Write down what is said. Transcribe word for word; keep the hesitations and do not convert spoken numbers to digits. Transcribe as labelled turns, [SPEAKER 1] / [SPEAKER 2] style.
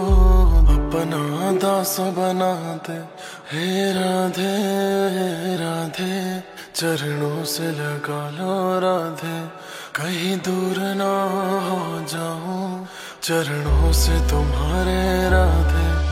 [SPEAKER 1] अपना दास बना दे। हे राधे राधे चरणों से लगा लो राधे, कहीं दूर ना हो जाऊं चरणों से तुम्हारे राधे।